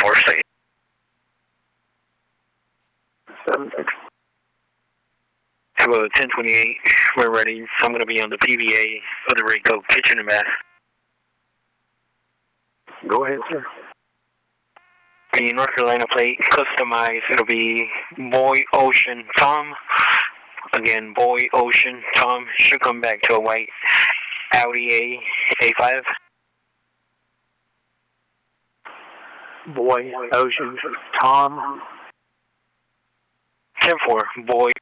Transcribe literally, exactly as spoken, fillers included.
four state. seven six. Hello, ten twenty-eight. We're ready. I'm going to be on the P V A of the Rayco Kitchen and Bath. Go ahead, sir. The North Carolina plate, customized. It'll be Boy Ocean Tom. Again, Boy Ocean Tom. Should come back to a white Audi A A5. Boy Ocean Tom. ten four. Boy